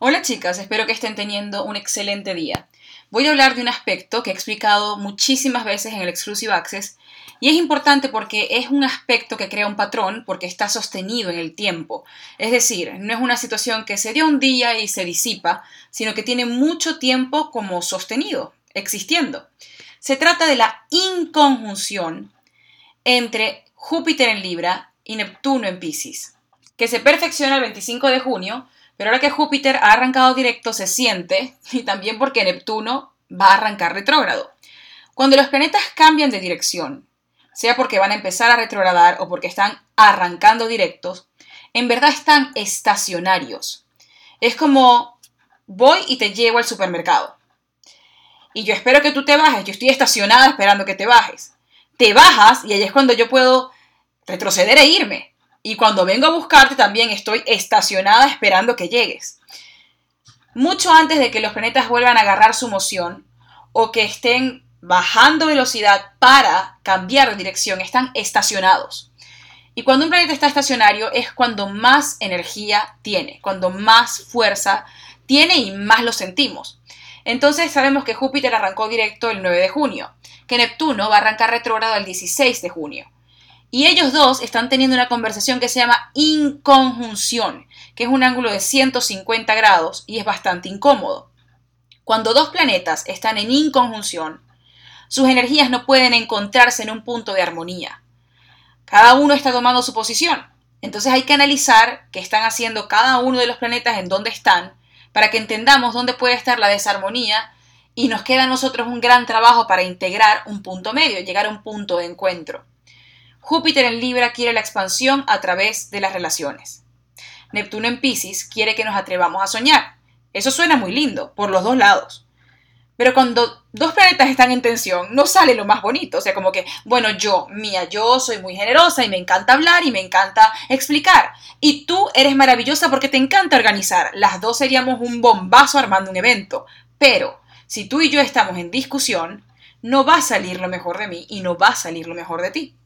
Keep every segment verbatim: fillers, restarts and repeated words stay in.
Hola chicas, espero que estén teniendo un excelente día. Voy a hablar de un aspecto que he explicado muchísimas veces en el Exclusive Access y es importante porque es un aspecto que crea un patrón porque está sostenido en el tiempo. Es decir, no es una situación que se dio un día y se disipa, sino que tiene mucho tiempo como sostenido, existiendo. Se trata de la inconjunción entre Júpiter en Libra y Neptuno en Piscis, que se perfecciona el veinticinco de junio. Pero ahora que Júpiter ha arrancado directo se siente, y también porque Neptuno va a arrancar retrógrado. Cuando los planetas cambian de dirección, sea porque van a empezar a retrogradar o porque están arrancando directos, en verdad están estacionarios. Es como voy y te llevo al supermercado. Y yo espero que tú te bajes, yo estoy estacionada esperando que te bajes. Te bajas y ahí es cuando yo puedo retroceder e irme. Y cuando vengo a buscarte también estoy estacionada esperando que llegues. Mucho antes de que los planetas vuelvan a agarrar su moción o que estén bajando velocidad para cambiar de dirección, están estacionados. Y cuando un planeta está estacionario es cuando más energía tiene, cuando más fuerza tiene y más lo sentimos. Entonces sabemos que Júpiter arrancó directo el nueve de junio, que Neptuno va a arrancar retrógrado el dieciséis de junio. Y ellos dos están teniendo una conversación que se llama inconjunción, que es un ángulo de ciento cincuenta grados y es bastante incómodo. Cuando dos planetas están en inconjunción, sus energías no pueden encontrarse en un punto de armonía. Cada uno está tomando su posición. Entonces hay que analizar qué están haciendo cada uno de los planetas, en dónde están, para que entendamos dónde puede estar la desarmonía y nos queda a nosotros un gran trabajo para integrar un punto medio, llegar a un punto de encuentro. Júpiter en Libra quiere la expansión a través de las relaciones. Neptuno en Piscis quiere que nos atrevamos a soñar. Eso suena muy lindo, por los dos lados. Pero cuando dos planetas están en tensión, no sale lo más bonito. O sea, como que, bueno, yo, mía, yo soy muy generosa y me encanta hablar y me encanta explicar. Y tú eres maravillosa porque te encanta organizar. Las dos seríamos un bombazo armando un evento. Pero si tú y yo estamos en discusión, no va a salir lo mejor de mí y no va a salir lo mejor de ti.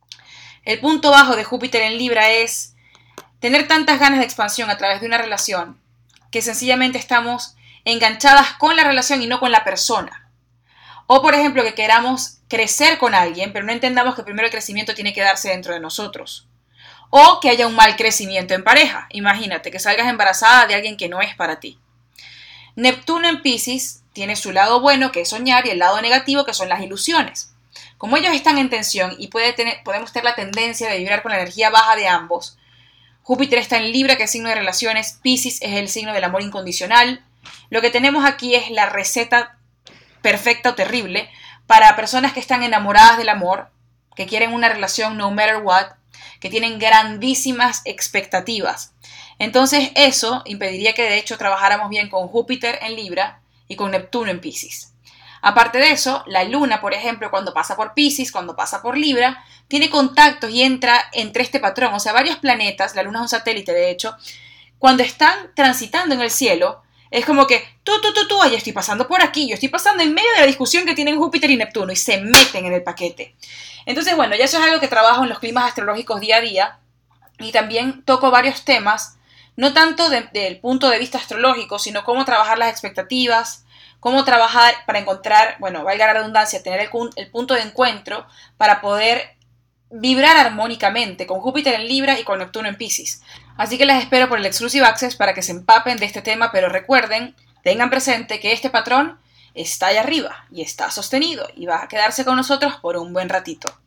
El punto bajo de Júpiter en Libra es tener tantas ganas de expansión a través de una relación que sencillamente estamos enganchadas con la relación y no con la persona. O, por ejemplo, que queramos crecer con alguien, pero no entendamos que primero el crecimiento tiene que darse dentro de nosotros. O que haya un mal crecimiento en pareja. Imagínate que salgas embarazada de alguien que no es para ti. Neptuno en Piscis tiene su lado bueno, que es soñar, y el lado negativo, que son las ilusiones. Como ellos están en tensión y puede tener, podemos tener la tendencia de vibrar con la energía baja de ambos, Júpiter está en Libra, que es signo de relaciones, Piscis es el signo del amor incondicional. Lo que tenemos aquí es la receta perfecta o terrible para personas que están enamoradas del amor, que quieren una relación no matter what, que tienen grandísimas expectativas. Entonces eso impediría que de hecho trabajáramos bien con Júpiter en Libra y con Neptuno en Piscis. Aparte de eso, la luna, por ejemplo, cuando pasa por Piscis, cuando pasa por Libra, tiene contactos y entra entre este patrón. O sea, varios planetas, la luna es un satélite de hecho, cuando están transitando en el cielo, es como que tú, tú, tú, tú, yo estoy pasando por aquí, yo estoy pasando en medio de la discusión que tienen Júpiter y Neptuno y se meten en el paquete. Entonces, bueno, ya eso es algo que trabajo en los climas astrológicos día a día y también toco varios temas, no tanto de, del punto de vista astrológico, sino cómo trabajar las expectativas, cómo trabajar para encontrar, bueno, valga la redundancia, tener el, el punto de encuentro para poder vibrar armónicamente con Júpiter en Libra y con Neptuno en Piscis. Así que les espero por el Exclusive Access para que se empapen de este tema, pero recuerden, tengan presente que este patrón está ahí arriba y está sostenido y va a quedarse con nosotros por un buen ratito.